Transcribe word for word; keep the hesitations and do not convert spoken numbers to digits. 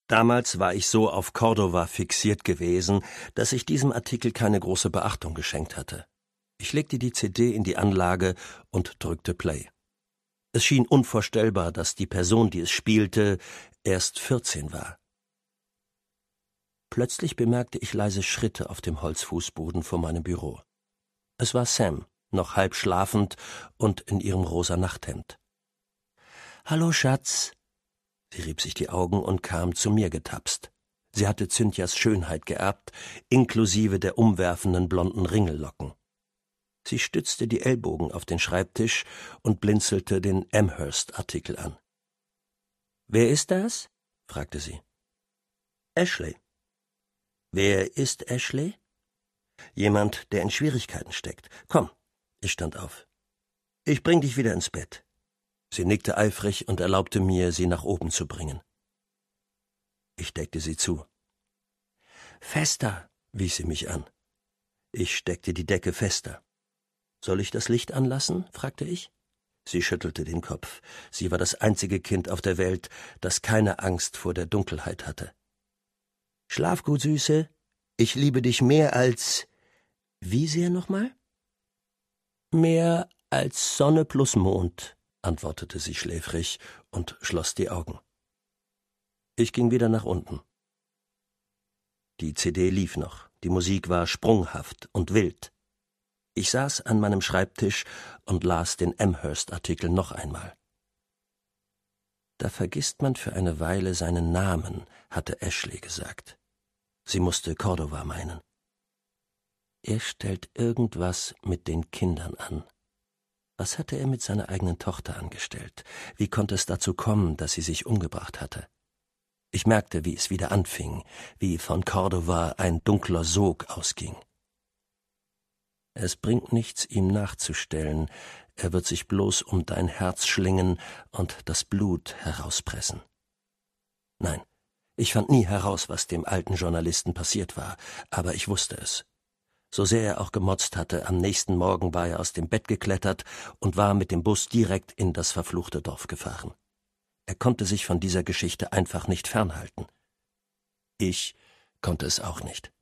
Damals war ich so auf Cordova fixiert gewesen, dass ich diesem Artikel keine große Beachtung geschenkt hatte. Ich legte die C D in die Anlage und drückte Play. Es schien unvorstellbar, dass die Person, die es spielte, erst vierzehn war. Plötzlich bemerkte ich leise Schritte auf dem Holzfußboden vor meinem Büro. Es war Sam, noch halb schlafend und in ihrem rosa Nachthemd. »Hallo, Schatz!« Sie rieb sich die Augen und kam zu mir getapst. Sie hatte Cynthias Schönheit geerbt, inklusive der umwerfenden blonden Ringellocken. Sie stützte die Ellbogen auf den Schreibtisch und blinzelte den Amherst-Artikel an. »Wer ist das?« fragte sie. »Ashley.« »Wer ist Ashley?« »Jemand, der in Schwierigkeiten steckt. Komm.« Ich stand auf. »Ich bring dich wieder ins Bett.« Sie nickte eifrig und erlaubte mir, sie nach oben zu bringen. Ich deckte sie zu. »Fester«, wies sie mich an. Ich steckte die Decke fester. »Soll ich das Licht anlassen?« fragte ich. Sie schüttelte den Kopf. Sie war das einzige Kind auf der Welt, das keine Angst vor der Dunkelheit hatte. »Schlaf gut, Süße. Ich liebe dich mehr als... Wie sehr nochmal?« »Mehr als Sonne plus Mond«, antwortete sie schläfrig und schloss die Augen. Ich ging wieder nach unten. Die C D lief noch, die Musik war sprunghaft und wild. Ich saß an meinem Schreibtisch und las den Amherst-Artikel noch einmal. »Da vergisst man für eine Weile seinen Namen«, hatte Ashley gesagt. Sie musste Cordova meinen. Er stellt irgendwas mit den Kindern an. Was hatte er mit seiner eigenen Tochter angestellt? Wie konnte es dazu kommen, dass sie sich umgebracht hatte? Ich merkte, wie es wieder anfing, wie von Cordova ein dunkler Sog ausging. Es bringt nichts, ihm nachzustellen, er wird sich bloß um dein Herz schlingen und das Blut herauspressen. Nein, ich fand nie heraus, was dem alten Journalisten passiert war, aber ich wusste es. So sehr er auch gemotzt hatte, am nächsten Morgen war er aus dem Bett geklettert und war mit dem Bus direkt in das verfluchte Dorf gefahren. Er konnte sich von dieser Geschichte einfach nicht fernhalten. Ich konnte es auch nicht.